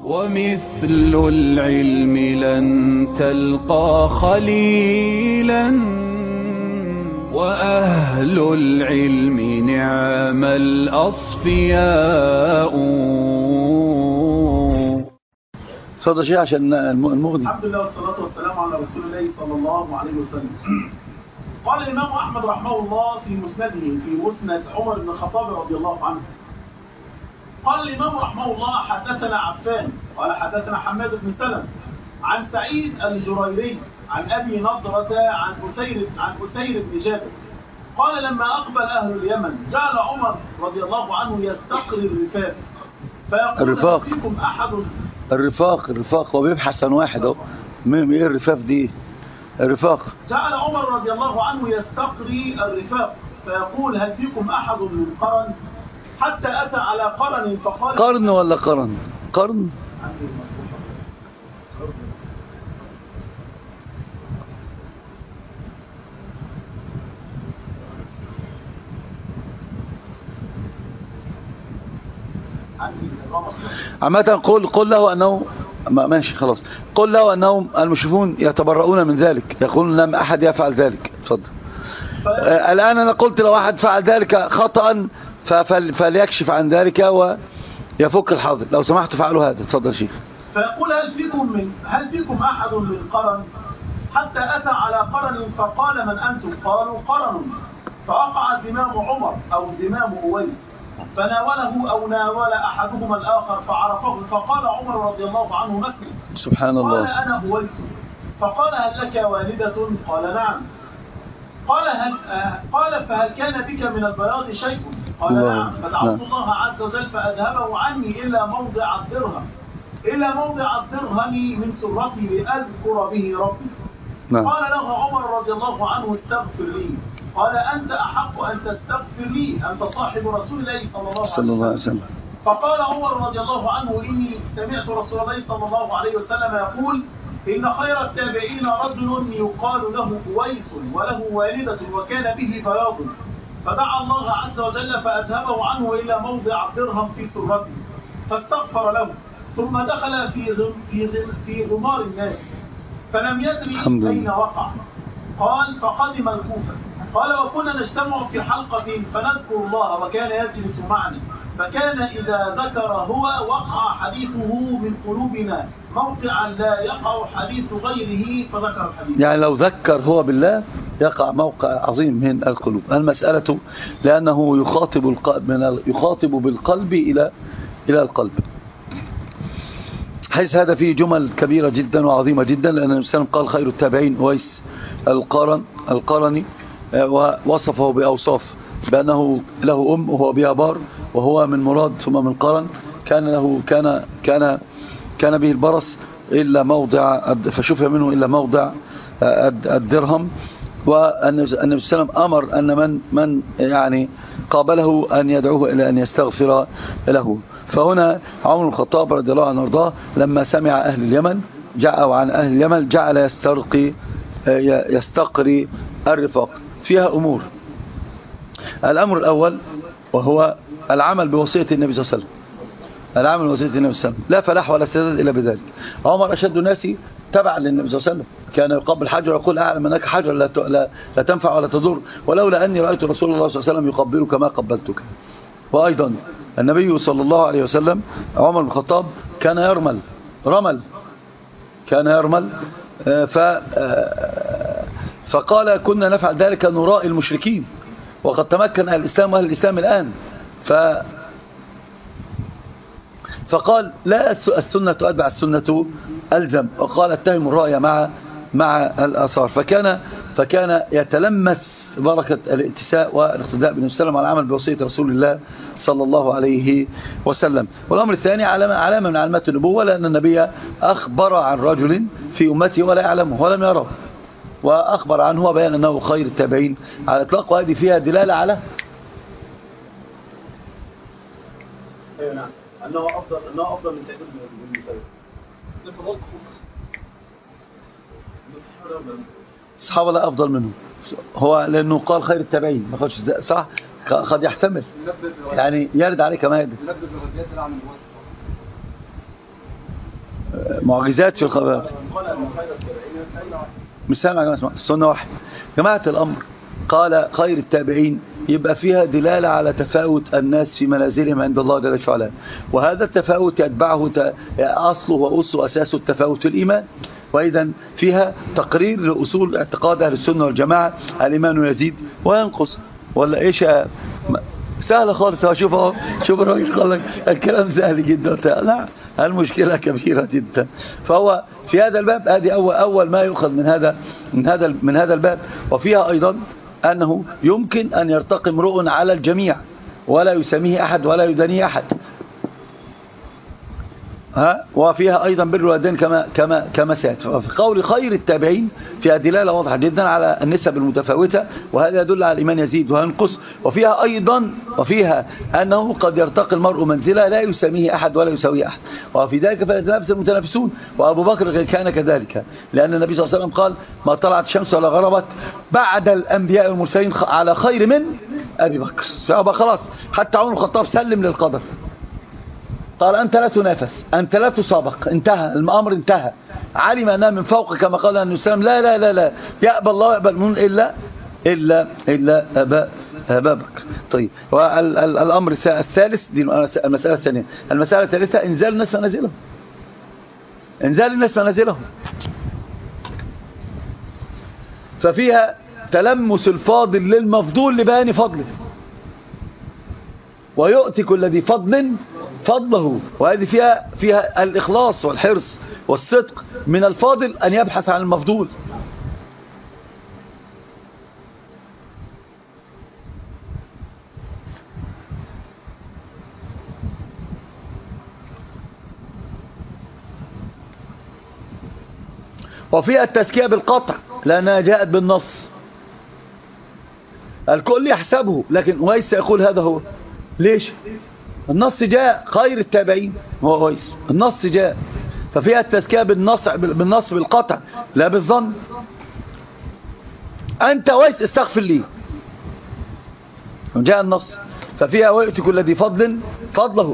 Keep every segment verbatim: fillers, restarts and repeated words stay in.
ومثل العلم لن تلقى خليلا وأهل العلم نعم الأصفياء. صدق شيء عشان المغني. الحمد لله والصلاة والسلام على رسول الله صلى الله عليه وسلم. قال الإمام أحمد رحمه الله في مسنده في مسند عمر بن الخطاب رضي الله عنه، قال الإمام رحمه الله: حدثنا عفان قال حدثنا حماد بن سلمة عن سعيد الجريري عن أبي نضرة عن أسير عن أسير بن جابر قال: لما أقبل أهل اليمن جعل عمر رضي الله عنه يستقري الرفاق فيقول: الرفاق فيكم أحد الرفاق الرفاق هو بيبحث عن واحد اهو. ايه الرفاق دي؟ الرفاق. جعل عمر رضي الله عنه يستقري الرفاق فيقول: هل فيكم أحد من قرن؟ حتى أتى على قرن فقال: قرن ولا قرن؟ قرن. عامة قل قل له أنه ماشي خلاص. قل له أنهم المشركون يتبرؤون من ذلك، يقولون لم أحد يفعل ذلك. اتفضل. آه الآن أنا قلت لو أحد فعل ذلك خطأ فليكشف عن ذلك ويفك الحاضر. لو سمحت فعلوا هذا. اتفضل شيخ. فيقول: هل فيكم من هل فيكم أحد من قرن؟ حتى أتى على قرن فقال: من أنتم؟ قالوا: قرن. فوقع زمام عمر أو زمام أويس فناوله أو ناول أحدهما الآخر فعرفه فقال عمر رضي الله عنه: مسلم. سبحان الله. قال: أنا أويس. فقال: هل لك والدة؟ قال: نعم. قال: هل آه قال: فهل كان بك من البياض شيء؟ قال: نعم. فدعوت الله عز وجل فأذهبه عني إلا موضع الدرهم إلا موضع الدرهم من سرتي لأذكر به ربي. نعم. قال له عمر رضي الله عنه: استغفر لي. قال: أنت أحق أن تستغفر لي، أنت صاحب رسول الله صلى الله عليه وسلم. فقال عمر رضي الله عنه: إني سمعت رسول الله صلى الله عليه وسلم يقول: إن خير التابعين رجل يقال له أويس وله والدة وكان به بياض، فدعا الله عز وجل فأذهبه عنه إلى موضع الدرهم في سرته فاستغفر له، ثم دخل في في في غمار الناس فلم يدري أين وقع. قال: فقدم الكوفة. قال: وكنا نجتمع في حلقة فنذكر الله وكان يجلس معنا، فكان إذا ذكر هو وقع حديثه من قلوبنا موقعا لا يقع حديث غيره فذكر الحديث. يعني لو ذكر هو بالله يقع موقع عظيم من القلوب. المسألة لأنه يخاطب القلب من يخاطب بالقلب إلى إلى القلب. حيث هذا فيه جمل كبيرة جدا وعظيمة جدا، لأن النبي صلى الله عليه وسلم قال: خير التابعين أويس القرن القرني، ووصفه بأوصاف بأنه له أم وهو بها بار وهو من مراد ثم من قرن، كان له كان كان كان به البرص إلا موضع فشفي منه إلا موضع الدرهم. والنبي صلى الله عليه وسلم أمر أن من من يعني قابله أن يدعوه إلى أن يستغفر له. فهنا عمر بن الخطاب رضي الله عنه وارضاه لما سمع أهل اليمن جاءوا عن أهل اليمن جعل يسترقي يستقري الرفاق. فيها أمور. الأمر الأول وهو العمل بوصية النبي صلى الله عليه وسلم. العمل بوصية النبي صلى الله عليه وسلم لا فلاح ولا سداد إلا بذلك. عمر أشد الناس تبعا للنبي صلى الله عليه وسلم، كان يقبل حجر ويقول: أعلم أنك حجر لا, لا, لا تنفع ولا تضر، ولولا أني رأيت رسول الله صلى الله عليه وسلم يقبلك ما قبلتك. وأيضا النبي صلى الله عليه وسلم عمر بن الخطاب كان يرمل رمل كان يرمل ف فقال: كنا نفعل ذلك نراء المشركين، وقد تمكن أهل الإسلام وأهل الإسلام الآن. ف فقال: لا السنة أتبع السنة ألزم، وقال: اتهم الرأي مع مع الآثار. فكان فكان يتلمس بركة الاتساء والاقتداء بالنبي صلى الله عليه وسلم على العمل بوصية رسول الله صلى الله عليه وسلم. والأمر الثاني علامة علامة من علامات النبوة، لأن النبي أخبر عن رجل في أمته ولا يعلمه ولم يره، وأخبر عنه وبيان أنه خير التابعين على الإطلاق، وهذه فيها دلالة على أيوة نعم أنه أفضل أنه أفضل من سعيد بن المسيب. الصحابة لا أفضل منه، هو لأنه قال خير التابعين ما قالش صح. قد يحتمل يعني يرد عليه كما يرد. معجزات في الخبرات. مش سامع يا جماعة، السنة واحد جماعة الأمر. قال خير التابعين يبقى فيها دلالة على تفاوت الناس في منازلهم عند الله جل وعلا، وهذا التفاوت يتبعه أصله وأصله أساسه التفاوت في الإيمان، وإذا فيها تقرير لأصول اعتقاد أهل السنة والجماعة. الإيمان يزيد وينقص ولا إيش؟ سهل خالص. شوف اهو، شوف الراجل قال لك الكلام سهل جدا. لا، المشكلة كبيرة جدا. فهو في هذا الباب هذه أول أول ما يؤخذ من هذا من هذا من هذا الباب. وفيها أيضا أنه يمكن أن يرتقي امرؤ على الجميع ولا يسميه أحد ولا يدنيه أحد. ها، وفيها أيضا بر الوالدين كما كما كما سيأتي. في قول خير التابعين فيها دلالة واضحة جدا على النسب المتفاوتة، وهذا يدل على الإيمان يزيد وينقص. وفيها أيضا وفيها أنه قد يرتقي المرء منزلة لا يسميه أحد ولا يساويه أحد، وفي ذلك فيتنافس المتنافسون. وأبو بكر كان كذلك، لأن النبي صلى الله عليه وسلم قال ما طلعت الشمس ولا غربت بعد الأنبياء والمرسلين على خير من أبي بكر. فأبا خلاص، حتى عمر الخطاب سلم للقدر، قال أنت لا تنافس، أنت لا تسابق، انتهى الأمر، انتهى. علم أنها من فوق كما قال النبي صلى الله عليه وسلم. لا لا لا لا يأبى الله يأبى المؤمن إلا إلا إلا أبا أبا بكر. طيب، والأمر الثالث دي المسألة الثانية. المسألة الثالثة إنزال الناس منازلهم، إنزال الناس منازلهم. ففيها تلمس الفاضل للمفضول لبيان فضله، ويؤتي كل ذي فضل فضله. وهذه فيها فيها الإخلاص والحرص والصدق من الفاضل أن يبحث عن المفضول. وفيها التزكية بالقطع لأنها جاءت بالنص. الكل يحسبه، لكن ويس يقول هذا هو. ليش؟ النص جاء خير التابعين هو ويس، النص جاء. ففيها التزكية بالنص بالنص بالقطع لا بالظن. أنت ويس استغفر لي، جاء النص. ففيها ويؤتي كل ذي فضل فضله.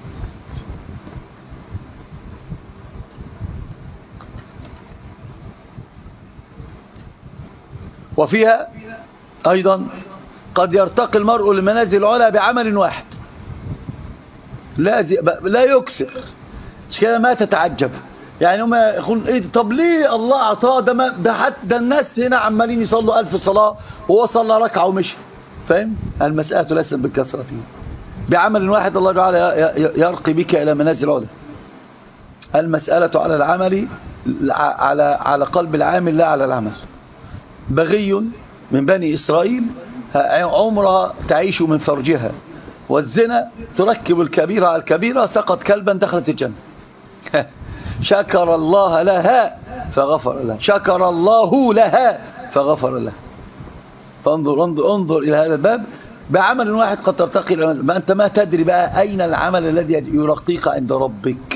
وفيها أيضا قد يرتقي المرء لمنازل العلا بعمل واحد، لا لا يكثر. مش كده ما تتعجب يعني هم يقولون ايه طب ليه الله اعطاه ده؟ ما ده حتى الناس هنا عمالين يصلوا ألف صلاة وهو صلى ركعة ومشي. فاهم؟ المسألة ليست بالكثرة فيه، بعمل واحد الله تعالى يرقي بك إلى منازل العلا. المسألة على العمل، على على قلب العامل لا على العمل. بغي من بني إسرائيل عمرها تعيش من فرجها، والزنا تركب الكبيرة على الكبيرة، سقط كلبا دخلت الجنة. شكر الله لها فغفر لها، شكر الله لها فغفر لها. فانظر انظر انظر إلى هذا الباب، بعمل واحد قد ترتقي. ما أنت ما تدري بقى أين العمل الذي يرقيك عند ربك.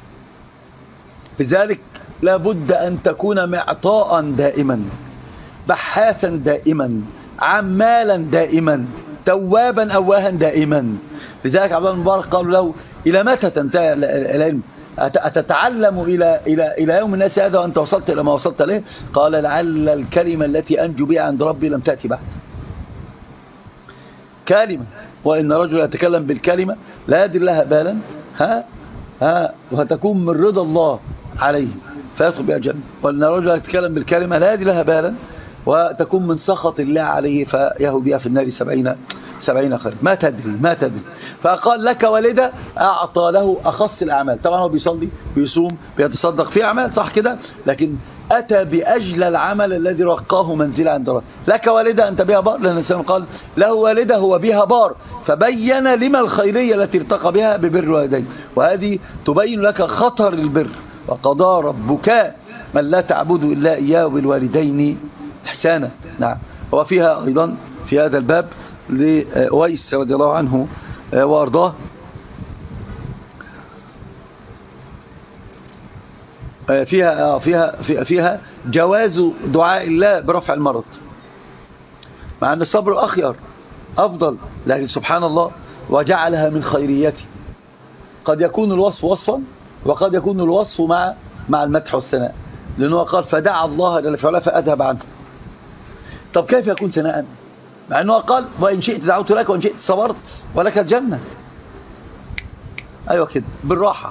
لذلك لابد أن تكون معطاء دائما، بحاثا دائما، عمالا دائما، توابا أواها دائما. لذلك عبد الله المبارك قالوا له إلى متى تنتهي العلم؟ أتتعلم إلى إلى إلى يوم الناس هذا وأنت وصلت إلى ما وصلت له؟ قال لعل الكلمة التي أنجو بها عند ربي لم تأتي بعد. كلمة، وإن رجل يتكلم بالكلمة لا يدري لها بالا ها ها وهتكون من رضا الله عليه فيدخل بها الجنة، وإن رجل يتكلم بالكلمة لا يدري لها بالا وتكون من سخط الله عليه فيهو بها في النار سبعين سبعين خير. ما تدري ما تدري. فقال لك والدة أعطى له أخص الأعمال. طبعا هو بيصلي بيصوم بيتصدق في أعمال صح كده، لكن أتى بأجل العمل الذي رقاه منزل عند الله. لك والدة أنت بها بار، لأن الإنسان قال له والدة هو بها بار، فبين لما الخيرية التي ارتقى بها ببر الوالدين. وهذه تبين لك خطر البر. وقضى ربك من لا تعبدوا إلا إياه بالوالدين إحسانا. نعم. وفيها أيضا في هذا الباب لأويس رضي الله عنه وأرضاه فيها فيها فيها جواز دعاء الله برفع المرض، مع أن الصبر أخير أفضل، لكن سبحان الله وجعلها من خيريته. قد يكون الوصف وصفا وقد يكون الوصف مع مع المدح والثناء، لأنه قال فدعا الله جل في علاه فأذهب عنه. طب كيف يكون ثناء؟ مع أنه قال وإن شئت دعوت لك وإن شئت صبرت ولك الجنة. أيوة كده بالراحة،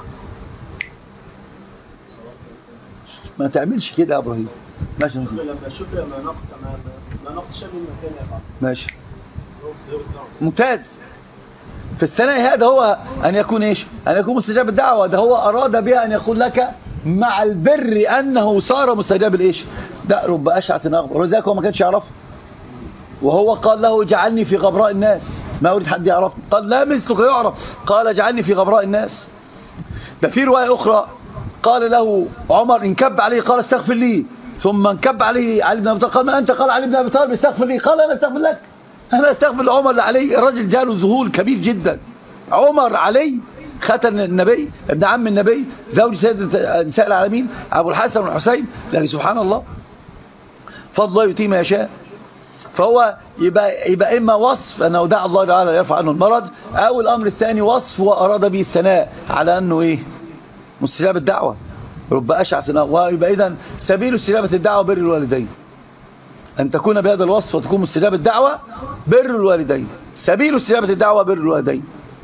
ما تعملش كده يا إبراهيم. ماشي لما الشكر ما نقص ما نقص شيء من مكان يقع. ماشي ممتاز. في الثناء هذا هو أن يكون إيش؟ أن يكون مستجاب الدعوة. ده هو أراد بها أن يقول لك مع البر أنه صار مستجاب الإيش؟ ده رب أشعث أغبر، ولذلك هو ما كانش يعرفه، وهو قال له اجعلني في غبراء الناس، ما أريد حد يعرفني. قال لا مثلك يعرف، قال اجعلني في غبراء الناس. ده في رواية أخرى قال له عمر انكب عليه قال استغفر لي، ثم انكب عليه علي بن أبي طالب قال ما أنت؟ قال علي بن أبي طالب استغفر لي، قال أنا استغفر لك، أنا استغفر لعمر لعلي. الرجل جاله ذهول كبير جدا. عمر علي ختن النبي ابن عم النبي زوج سيد نساء العالمين أبو الحسن والحسين، لكن سبحان الله فضل الله يؤتيه ما يشاء. فهو يبقى, يبقى إما وصف أنه دعا الله تعالى يرفع عنه المرض، أو الأمر الثاني وصف وأراد به الثناء على أنه إيه؟ مستجاب الدعوة. رب أشعث أغبر. ويبقى إذن سبيل استجابة الدعوة بر الوالدين، أن تكون بهذا الوصف وتكون مستجاب الدعوة بر الوالدين. سبيل استجابة الدعوة بر الوالدين.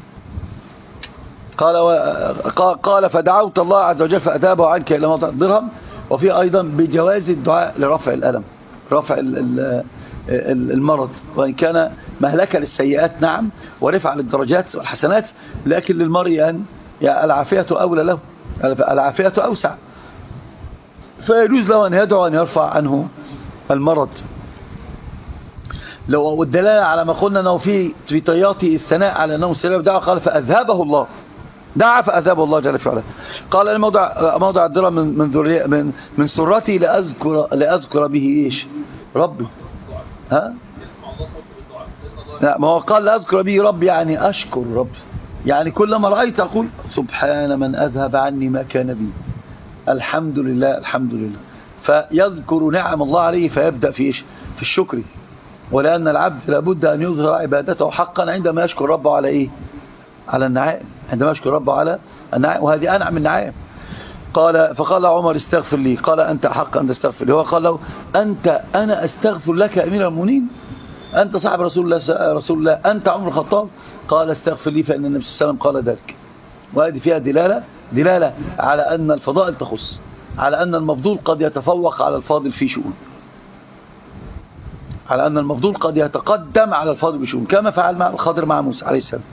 قال و... قال فدعوت الله عز وجل فأتابه عنك إلى موضع الدرهم. وفي أيضا بجواز الدعاء لرفع الألم، رفع المرض، وإن كان مهلكة للسيئات نعم، ورفع للدرجات والحسنات، لكن للمرء أن العافية أولى له، العافية أوسع، فيجوز له أن يدعو أن يرفع عنه المرض. لو الدلالة على ما قلنا أنه في في طياته الثناء على أنه مستجاب دعوة، قال فأذهبه الله، دعا فأذهبه الله جل وعلا. قال الموضع موضع الدرهم من من ذرية من من سرتي لأذكر لأذكر به إيش؟ ربي. ها؟ لا، ما هو قال لأذكر به ربي يعني أشكر ربي، يعني كلما رأيت أقول سبحان من أذهب عني ما كان بي، الحمد لله الحمد لله. فيذكر نعم الله عليه فيبدأ في إيش؟ في الشكر. ولأن العبد لابد أن يظهر عبادته حقا عندما يشكر ربه على إيه؟ على النعائم، عندما يشكر ربه على النعائم، وهذه أنعم النعائم. قال فقال عمر استغفر لي، قال أنت حق أن تستغفر لي. هو قال له أنت أنا أستغفر لك أمير المؤمنين، أنت صاحب رسول الله رسول الله أنت عمر الخطاب. قال استغفر لي فإن النبي صلى الله عليه وسلم قال ذلك. وهذه فيها دلالة دلالة على أن الفضائل تخص، على أن المفضول قد يتفوق على الفاضل في شؤون، على أن المفضول قد يتقدم على الفاضل بشؤون، كما فعل مع الخضر مع موسى عليه السلام.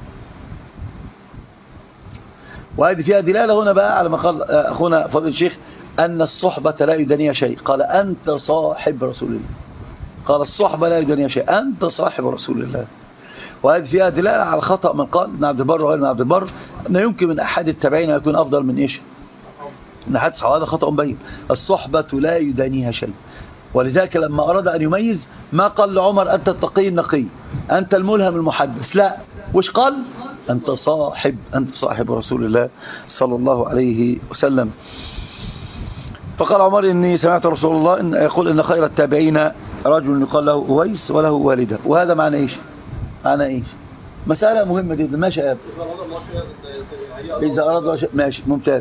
وهذه فيها دلالة هنا بقى على ما قال أخونا فضل الشيخ أن الصحبة لا يدنيها شيء. قال أنت صاحب رسول الله، قال الصحبة لا يدنيها شيء، أنت صاحب رسول الله. وهذه فيها دلالة على خطأ من قال ابن عبد البر وغير ابن عبد البر أنه يمكن من أحد التابعين يكون أفضل من إيش؟ من أحد الصحابة. هذا خطأ مبين. الصحبة لا يدنيها شيء. ولذلك لما أراد أن يميز ما قال لعمر أنت التقي النقي، أنت الملهم المحدث، لا، وش قال؟ أنت صاحب أنت صاحب رسول الله صلى الله عليه وسلم. فقال عمر إني سمعت رسول الله إن يقول إن خير التابعين رجل يقال له أويس وله والدة. وهذا معنى إيش؟ معنى إيش؟ مسألة مهمة جدا. ماشي يا أبي، إذا أراد الله شيء ماشي ممتاز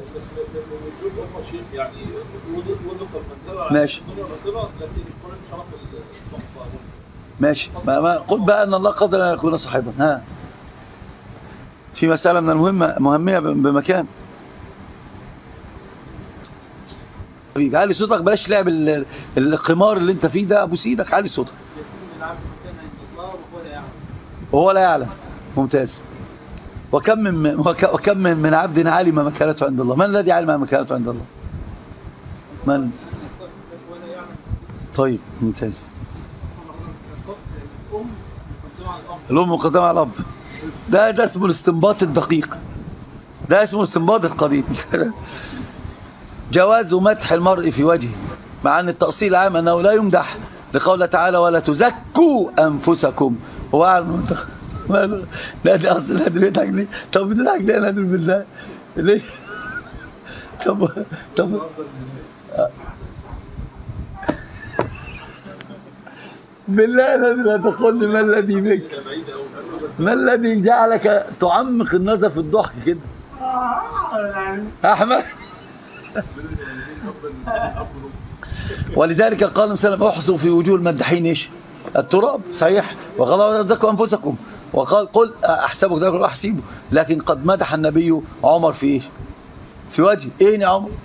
ماشي ماشي. ما, ما قل بقى أن الله قدر أن يكون صاحبا. ها، في مسألة من المهمة مهمية بمكان. علي صوتك، بلاش لعب القمار اللي انت فيه ده، ابو سيدك علي صوتك. وهو لا يعلم. ممتاز. وكم من وكم من عبد علم مكانته عند الله. من الذي علم مكانته عند الله؟ من؟ طيب ممتاز. الأم مقدمة على الأب. ده ده اسمه الاستنباط الدقيق، ده اسمه الاستنباط القديم. جواز مدح المرء في وجهه، مع أن التأصيل عام أنه لا يمدح، لقول تعالى ولا تزكوا أنفسكم. هو أعلم لا دي أصل لا دي بيضحك ليه؟ طب بتضحك ليه؟ أنا بالله ليه؟ طب طب بالله لا تقول لي ما الذي بك؟ ما الذي جعلك تعمق النظر في الضحك كده؟ أحمد ولذلك قال النبي صلى الله عليه وسلم احصوا في وجوه المدحين ايش التراب، صحيح، وقال ذكروا انفسكم، وقال قل احسبك ذكر احسبه. لكن قد مدح النبي عمر في ايش في وجهه، ايه يا عمر؟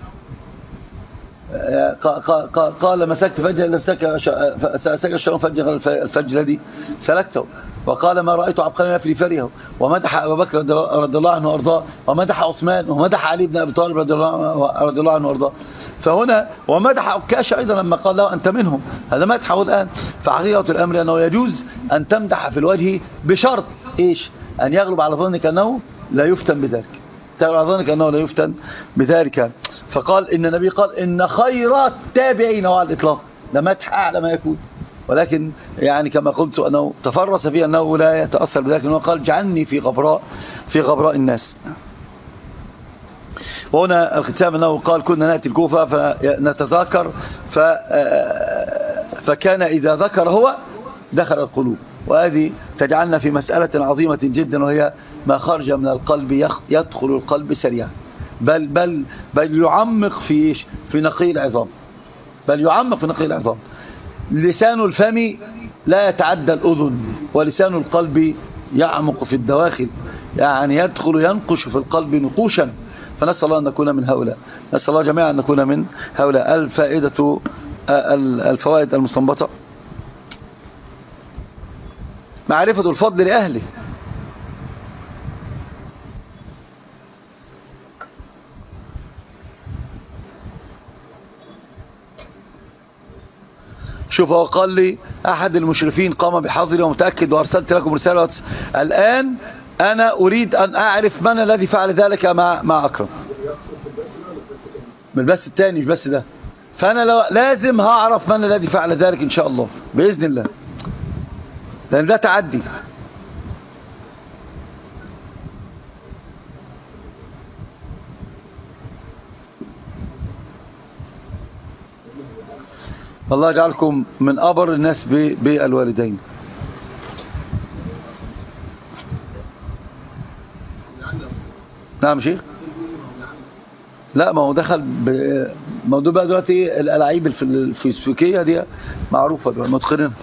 قال مسكت فجر سلك الشرم فجر الفجر الذي سلكته، وقال ما رأيت عبقريا في فريه، ومدح أبا بكر رضي الله عنه وارضاه، ومدح عثمان، ومدح علي بن أبي طالب رضي الله عنه وارضاه. فهنا ومدح عكاشة أيضا لما قال له أنت منهم، هذا مدحه الآن. فحقيقة الأمر أنه يجوز أن تمدح في الوجه بشرط إيش؟ أن يغلب على ظنك أنه لا يفتن بذلك، تغلب على ظنك أنه لا يفتن بذلك. فقال إن النبي قال إن خير التابعين على الإطلاق، ده مدح أعلى ما يكون، ولكن يعني كما قلت أنه تفرس فيه أنه لا يتأثر بذلك، أنه قال جعلني في غبراء في غبراء الناس. وهنا الختام أنه قال كنا نأتي الكوفة فنتذاكر ف فكان إذا ذكر هو دخل القلوب، وهذه تجعلنا في مسألة عظيمة جدا، وهي ما خرج من القلب يدخل القلب سريعا، بل بل بل يعمق في في نقي العظام، بل يعمق في نقي العظام. لسان الفم لا يتعدى الأذن، ولسان القلب يعمق في الدواخل، يعني يدخل ينقش في القلب نقوشا. فنسأل الله أن نكون من هؤلاء، نسأل الله جميعا أن نكون من هؤلاء. الفائدة الفوائد المستنبطة: معرفة الفضل لأهله، شوف هو قال لي أحد المشرفين قام بحظري ومتأكد وأرسلت لكم رسالة، الآن أنا أريد أن أعرف من الذي فعل ذلك مع مع أكرم، من البث الثاني مش بس ده. فأنا لازم هعرف من الذي فعل ذلك إن شاء الله بإذن الله، لأن ده تعدي. الله يجعلكم من أبر الناس بالوالدين. نعم شيخ؟ لا، ما هو دخل موضوع بقى دلوقتي الألاعيب الفيسبوكية دي معروفة متقنين.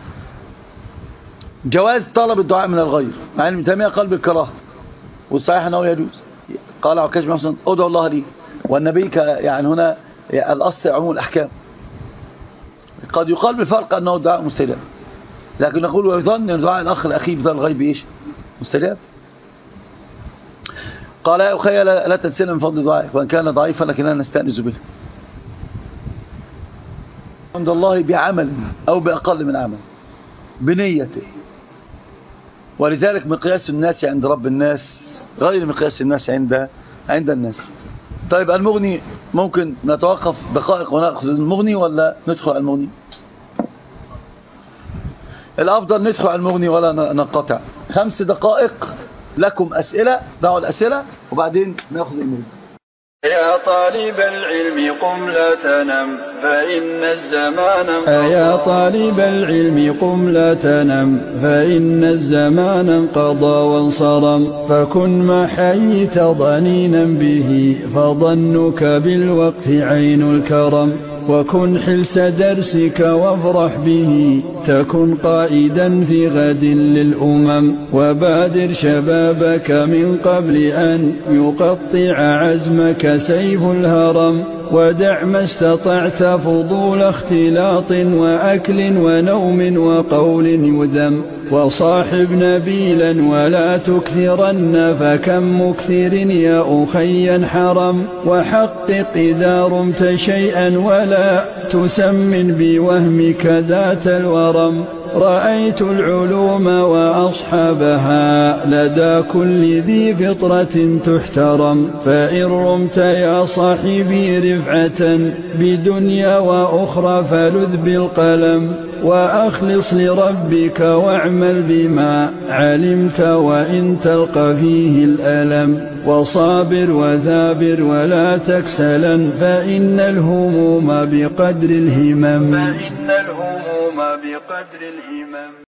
جواز طلب الدعاء من الغير، مع ان ابن تيمية قال بالكراهة، والصحيح انه يجوز. قال عكاش بن محسن ادعو الله لي، والنبي يعني هنا الأصل عموم الأحكام. قد يقال بالفرق أنه دعاء مستجاب، لكن نقول ويظن أن دعاء الأخ الأخي بذل الغيب إيش مستجاب. قال يا أخي لا تنسنا من فضل دعائك وإن كان ضعيفا لكننا نستأنس به عند الله بعمل أو بأقل من عمل بنيته. ولذلك مقياس الناس عند رب الناس غير مقياس الناس عند عند الناس. طيب المغني ممكن نتوقف دقائق ونأخذ المغني ولا ندخل المغني؟ الأفضل ندخل المغني ولا ننقطع. خمس دقائق لكم أسئلة، دعوا الأسئلة وبعدين نأخذ المغني. يا طالب العلم قم لا تنم فإن الزمان انقضى. يا طالب العلم قم لا تنم فإن الزمان انقضى وانصرم، فكن ما حييت ضنينا به فظنك بالوقت عين الكرم، وكن حلس درسك وافرح به تكن قائدا في غد للأمم، وبادر شبابك من قبل أن يقطع عزمك سيف الهرم، ودع ما استطعت فضول اختلاط وأكل ونوم وقول يذم، وصاحب نبيلا ولا تكثرن فكم مكثر يا أخي حرم، وحقق إذا رمت شيئا ولا تسمن بوهمك ذات الورم، رأيت العلوم وأصحابها لدى كل ذي فطرة تحترم، فإن رمت يا صاحبي رفعة بدنيا وأخرى فلذ بالقلم، وأخلص لربك واعمل بما علمت وإن تلقى فيه الألم، وصابر وثابر ولا تكسلا فإن الهموم بقدر الهمم. فإن الهموم بقدر الهمم.